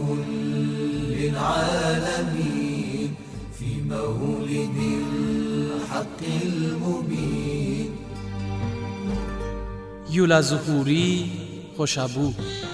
كل العالمين في مولد الحق المبين. یولا ظهوری خوشابو.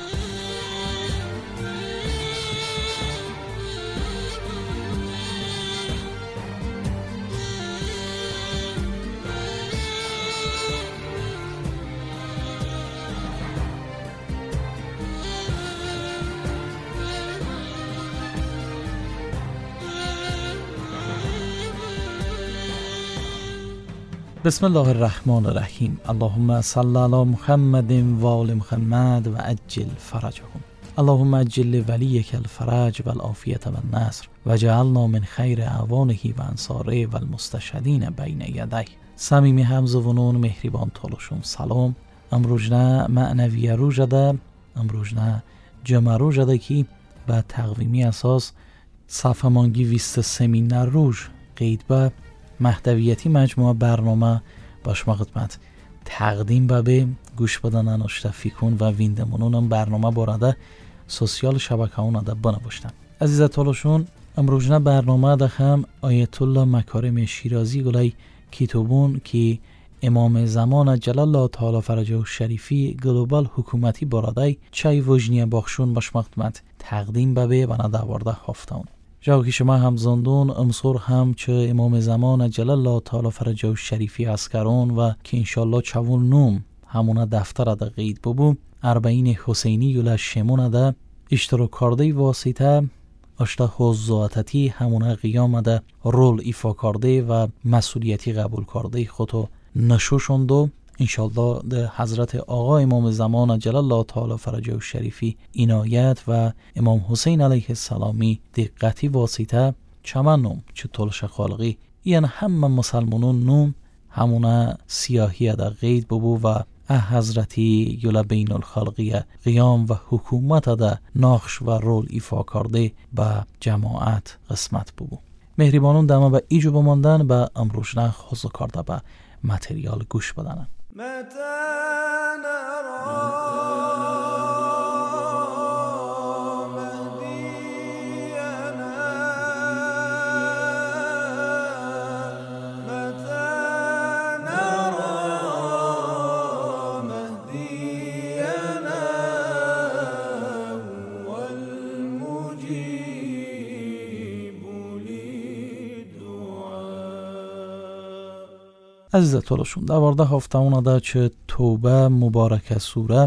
بسم الله الرحمن الرحیم. اللهم صل علی محمد و آل محمد و عجل فرجهم. اللهم عجل ولیک الفرج و العافیت و النصر و جعلنا من خیر اعوانه و انصاره و المستشهدین بین یدیه. صمیمی همزبونان مهربان تولشون سلام. امروزنا معنوی روزده، امروزنا جمع روزده که به تقویمی اساس صفحه مانگی 23 روز قید به محتویاتی مجموعه برنامه با شما خدمت تقدیم به گوش بدن اشتفیکون و ویندمونون برنامه بارده سوسیال شبکه‌ها ده بنوشتن. عزیز طالشون امروزنا برنامه ده هم آیت الله مکارم شیرازی گلای کتابون که امام زمان جلال الله تعالی فرجه شریفی گلوبال حکومتی بارده چای وجنی بخشون با شما خدمت تقدیم به بنا دوارده هفتون. جاو که شما هم زندون امصور هم چه امام زمان جلال الله تعالی فرجه شریفی اسکرون و که انشالله چون نوم همونه دفتر ده قید ببو اربعین حسینی یولا شمونه ده اشتراک کرده واسطه اشتا حضواتتی همونه قیام ده رول ایفا کرده و مسئولیتی قبول کرده خودو نشوشند و انشالله ده حضرت آقا امام زمان جلال الله تعالی فرجه شریفی عنایت و امام حسین علیه السلامی دقتی واسطه چمن نوم چه طولش خالقی یعنی همه مسلمانون نوم همونه سیاهی ده قید ببو و حضرتی یولا بین الخلقی قیام و حکومت ده نقش و رول ایفا کرده به جماعت قسمت ببو. مهربانون دمه به ایجو بماندن به امروزنا خوزو کرده به متریال گوش بدنن. عزیز طولشون دوارده هفتمون ده چه توبه مبارک سوره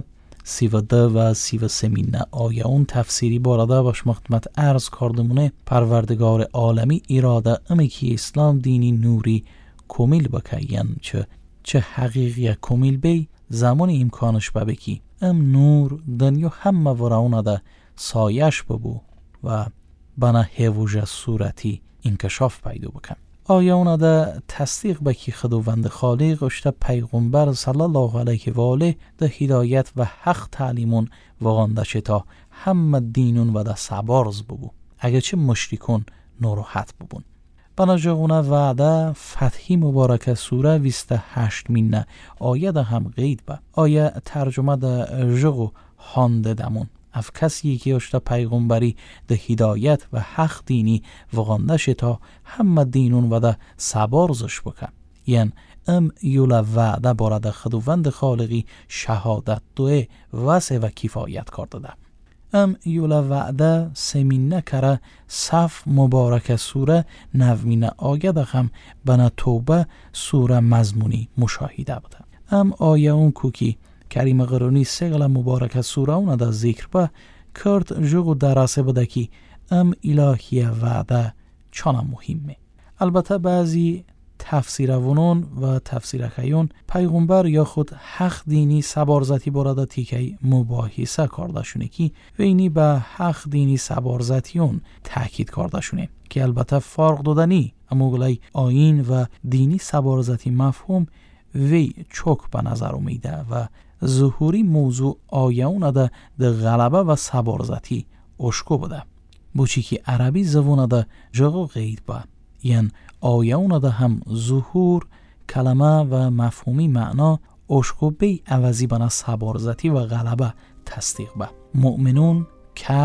32 و 33 آیه اون تفسیری بارده باش خدمت عرض کردمونه پروردگار عالمی اراده امی که اسلام دینی نوری کمیل بکیین چه حقیقی کمیل بی زمان امکانش ببکی ام نور دنیا همه وراونه ده سایش ببو و بنا هیوژه صورتی انکشاف پیدا بکن. آیه اونا ده تصدیق بکی خداوند خالق اشته پیغمبر صلی الله علیه و آله ده هدایت و حق تعلیمون وغانده شتا همه دینون و ده سبارز ببو اگرچه مشرکون ناراحت ببون. بناجاغونه وعده فتحی مبارک سوره 28 آیه ده هم قید به آیه ترجمه ده جغو هانده دمون اف کسی که اشتا پیغمبری ده هدایت و حق دینی وغانده شتا همه دینون و ده سبارزش بکن یعن ام یولا وعده بارده خداوند خالقی شهادت دوه وسه و کفایت کرده ده ام یولا وعده سمینه کره صف مبارک سوره 9 آیه ده هم بنا توبه سوره مضمونی مشاهده بوده. ام آیه اون کوکی کریم قرونی سیغل مبارک سوره اون ده ذکر به کرد جغو دراسه بده که ام الهی وعده چانه مهمه. البته بعضی تفسیرونون و تفسیرخیون پیغمبر یا خود حق دینی سبارزتی براده تیکی مباحثه کردشونه که وینی به حق دینی سبارزتیون تاکید کردشونه که البته فرق دادنی اما گلای آیین و دینی سبارزتی مفهوم وی چوک به نظر اومیده و ظهوری موضوع آیه ده غلبه و سبارزتی اشکو بوده بوچی که عربی زبونه ده جغو غید با یعن آیه ده هم ظهور کلمه و مفهومی معنا اشکو بی عوضی بنا سبارزتی و غلبه تصدیق با مؤمنون کهف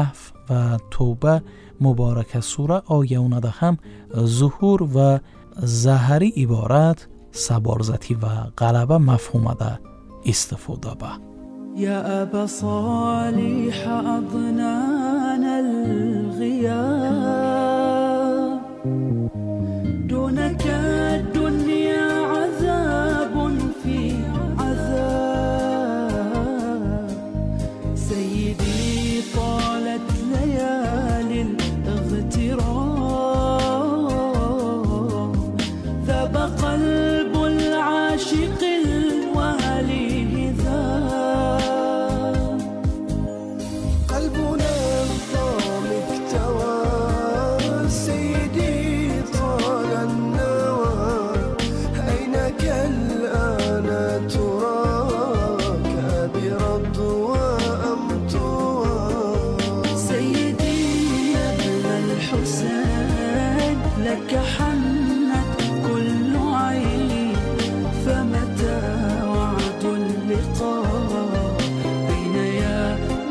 و توبه مبارک سوره آیه‌ونه هم ظهور و ظهری عبارت سبارزتی و غلبه مفهوم ده استفاده به. يا أبا صالح أضنانا الغياب دونك الدنيا عذاب في عذاب سيدي طالت ليالي الاغتراب ذاب قلب العاشق الوالي قلبنا الضام اكتوى سيدي طال النوى أينك الآن تراك برضوى أم توى سيدي يا ابن الحسين لك حنت كل عين فمتى وعد اللقاء أين يا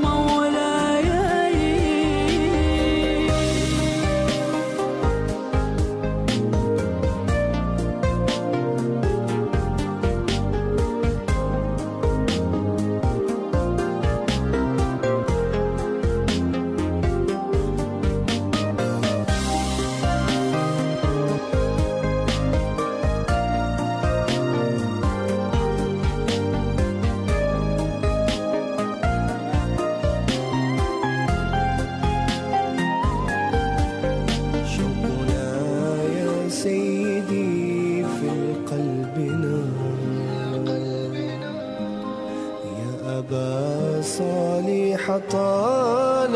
طال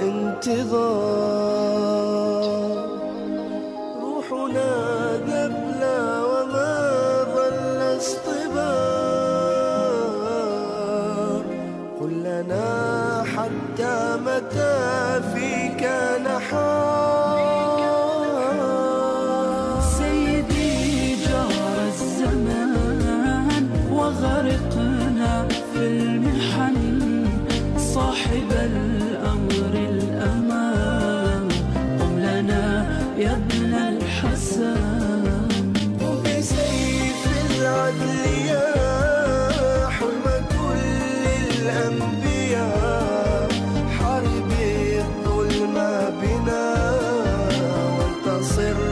الانتظار روحنا ذبلى وما ظل اصطبار قل لنا حتى متى فيك نحار سيدي جار الزمان وغرقنا في المحن صاحب الأمر الأمان قم لنا يا ابن الحسن وبسيف العدل يا حلم كل الأنبياء حارب الظلم بنا وانتصر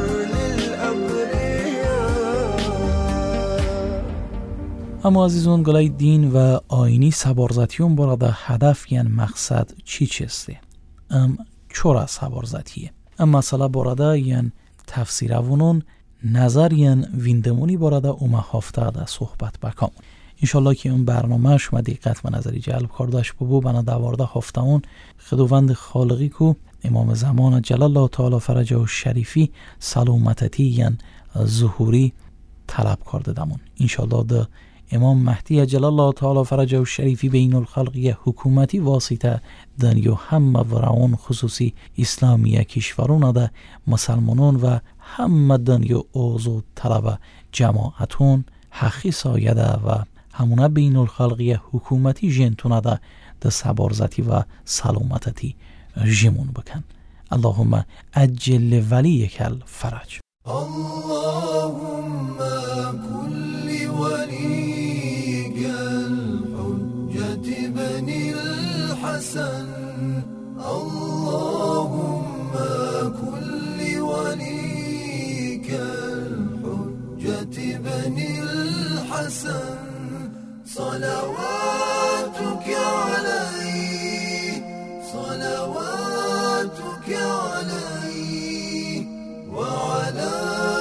اما عزیزان گلای دین و آینی سبارزتیون burada هدف ین مقصد چی چسته؟ چرا سبارزتیه؟ مسئله burada ین تفسیر اونون نظر ین ویندمونی burada اومه هفته ده صحبت بکام. انشالله که اون برنامه شما دقت و نظری جلب کردش ببو بنا دوارده هفته اون خداوند خالقی کو امام زمان جلال الله تعالی فرجه و شریفی سلامتی ین ظهوری طلب کرده دمون. انشالله ده امام مهدی جلال الله تعالی فرجه و شریفی بین الخلقی حکومتی واسطه دنیا همه ورعون خصوصی اسلامی کشورون ده مسلمانان و همه دنیا اوزو طلب جماعتون حقی سایده و همونه بین الخلقی حکومتی جنتونه ده سبارزتی و سلامتی جمون بکن. اللهم اجل ولیک الفرج. اللهم كل وليك الحجة بني الحسن اللهم كل وليك الحجة بني الحسن صلواتك عليه صلواتك عليه وعلى